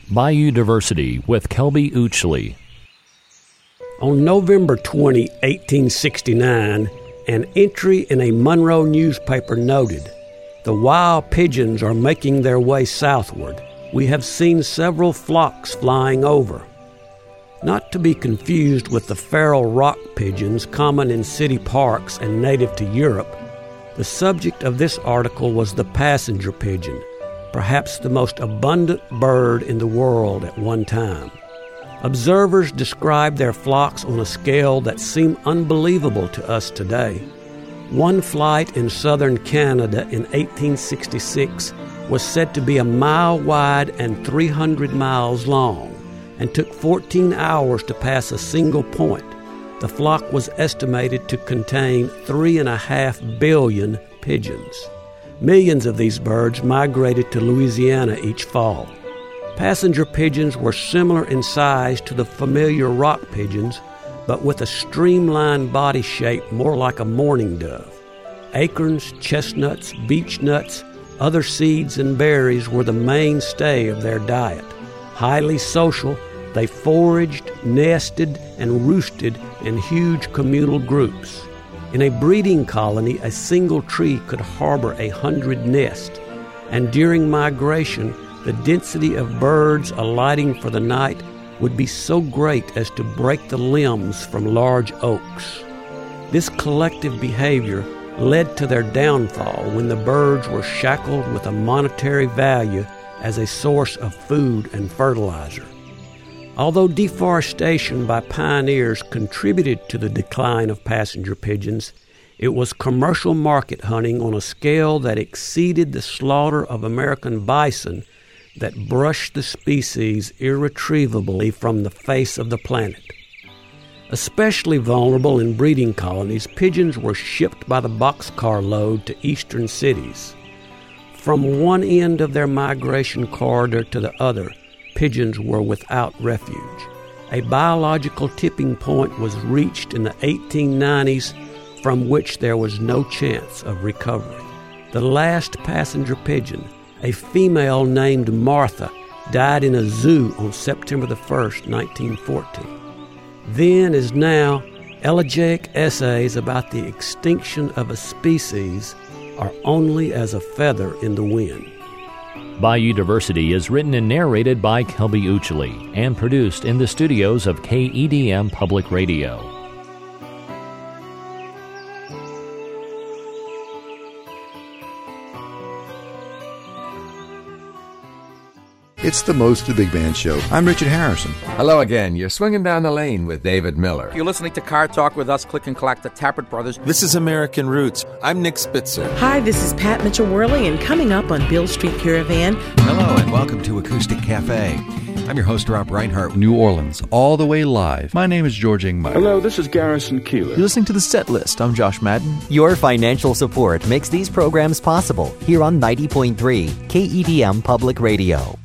Bayou Diversity with Kelby Uchley. On November 20, 1869, an entry in a Monroe newspaper noted, "The wild pigeons are making their way southward. We have seen several flocks flying over." Not to be confused with the feral rock pigeons common in city parks and native to Europe, the subject of this article was the passenger pigeon, perhaps the most abundant bird in the world at one time. Observers described their flocks on a scale that seemed unbelievable to us today. One flight in southern Canada in 1866 was said to be a mile wide and 300 miles long, and took 14 hours to pass a single point. The flock was estimated to contain 3.5 billion pigeons. Millions of these birds migrated to Louisiana each fall. Passenger pigeons were similar in size to the familiar rock pigeons, but with a streamlined body shape more like a mourning dove. Acorns, chestnuts, beech nuts, other seeds and berries were the mainstay of their diet. Highly social, they foraged, nested, and roosted in huge communal groups. In a breeding colony, a single tree could harbor 100 nests, and during migration, the density of birds alighting for the night would be so great as to break the limbs from large oaks. This collective behavior led to their downfall when the birds were shackled with a monetary value as a source of food and fertilizer. Although deforestation by pioneers contributed to the decline of passenger pigeons, it was commercial market hunting on a scale that exceeded the slaughter of American bison that brushed the species irretrievably from the face of the planet. Especially vulnerable in breeding colonies, pigeons were shipped by the boxcar load to eastern cities. From one end of their migration corridor to the other, pigeons were without refuge. A biological tipping point was reached in the 1890s from which there was no chance of recovery. The last passenger pigeon, a female named Martha, died in a zoo on September 1st, 1914. Then as now, elegiac essays about the extinction of a species are only as a feather in the wind. Bayou Diversity is written and narrated by Kelby Uchley and produced in the studios of KEDM Public Radio. It's the Most of the Big Band Show. I'm Richard Harrison. Hello again. You're swinging down the lane with David Miller. You're listening to Car Talk with us, Click and Clack, the Tappert Brothers. This is American Roots. I'm Nick Spitzer. Hi, this is Pat Mitchell-Worley, and coming up on Bill Street Caravan. Hello, and welcome to Acoustic Cafe. I'm your host, Rob Reinhart. New Orleans, all the way live. My name is George Ingmeier. Hello, this is Garrison Keillor. You're listening to The Set List. I'm Josh Madden. Your financial support makes these programs possible here on 90.3 KEDM Public Radio.